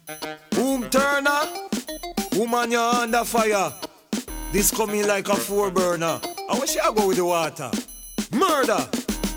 Boom Turner, woman you're under fire. This coming like a four burner. I wish I go with the water. Murder.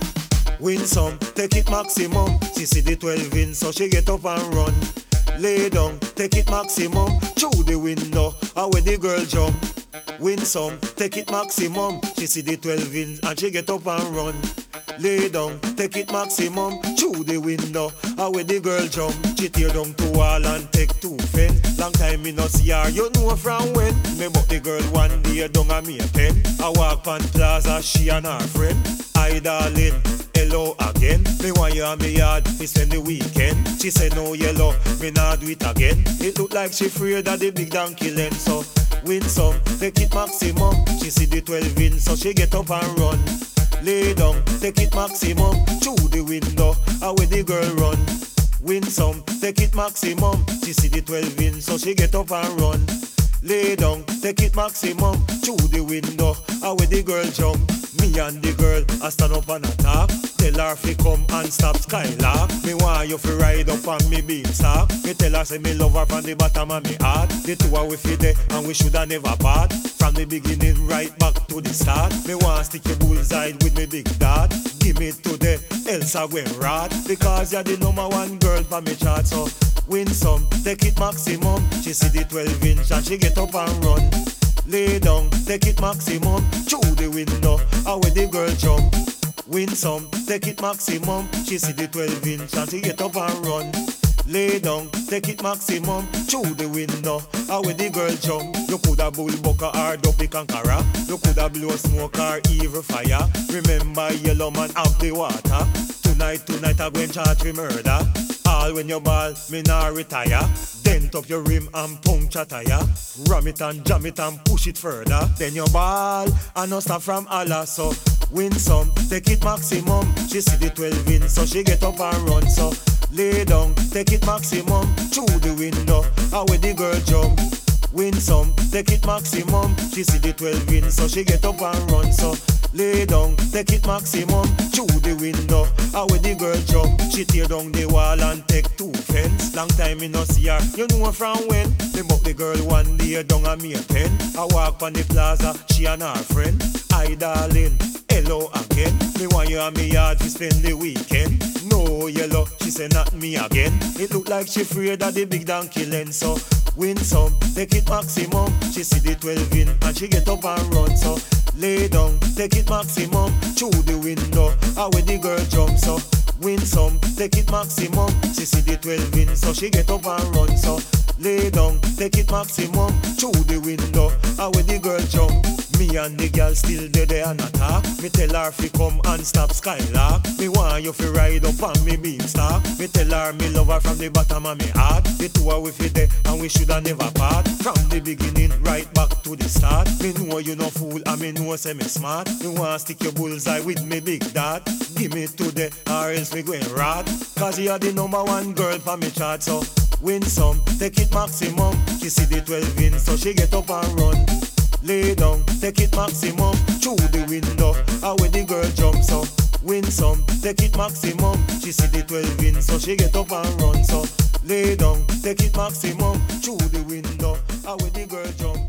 Win some, take it maximum. She see the 12 in, so she get up and run. Lay down, take it maximum. Through the window, where the girl jump. Win some, take it maximum. She see the 12 in and she get up and run. Lay down, take it maximum. Through the window, where the girl jump. She tear down to wall and take two fence. Long time me no see her, you know from when. Me but the girl one day down a me a pen. I walk on plaza, she and her friend. Hi darling, hello again. Me want you on me yard, me spend the weekend. She say no yellow, me nah do it again. It look like she afraid of the big donkey lens. So win some, take it maximum. She see the 12 in, so she get up and run. Lay down, take it maximum. Through the window, where the girl run. Win some, take it maximum. She see the 12 in, so she get up and run. Lay down, take it maximum. Through the window, where the girl jump. Me and the girl, I stand up on a top. Tell her fi come and stop Skylark. Me want you fi ride up on me beanstalk. Me tell her say me love her from the bottom of me heart. The two are we fi there and we shoulda never part. From the beginning right back to the start. Me want stick your bullseye with me big dad. Give me today, else I went rot. Because you're the number one girl for me chart. So win some, take it maximum. She see the 12 inch and she get up and run. Lay down, take it maximum. Through the window, where the girl jump. Win some, take it maximum. She see the 12 inch and she get up and run. Lay down, take it maximum. Through the window, where the girl jump. You coulda bull bucker or dopey conqueror. You coulda blow smoke or evil fire. Remember yellow man have the water. Tonight I go and charge with murder. All when you ball, me nah retire. Dent up your rim and puncture tire. Ram it and jam it and push it further. Then you ball and no stop from Allah. So win some, take it maximum. She see the 12 in, so she get up and run. So lay down, take it maximum. Through the window, where the girl jump. Win some, take it maximum. She see the 12 in, so she get up and run. So lay down, take it maximum. Through the window, where the girl jump. She tear down the wall and take two fence. Long time me no see her, you know from when. Me buck the girl one day down a me a pen. I walk on the plaza, she and her friend. Hi darling, hello again. Me want you on me yard to spend the weekend. No yellow, she say not me again. It look like she afraid of the big donkey lens. So win some, take it maximum. She see the 12 in and she get up and run. So lay down, take it maximum. Through the window, where the girl jump. So win some, take it maximum. She see the 12 in, so she get up and run. So lay down, take it maximum. Through the window, where the girl jump. Me and the girl still there and attack. Me tell her fi come and stop Skylark. Me want you fi ride up on me beanstalk. Me tell her me love her from the bottom of me heart. The two are we fi there and we shoulda never part. From the beginning right back to the start. Me know you no fool and me know say me smart. Me want stick your bullseye with me big dad. Give me today or else me going rot. Cause you're the number one girl for me chart. So win some, take it maximum. She see the 12 in, so she get up and run. Lay down, take it maximum. Through the window, where the girl jump. So win some, take it maximum. She see the 12 in, so she get up and run. So lay down, take it maximum. Through the window, where the girl jump.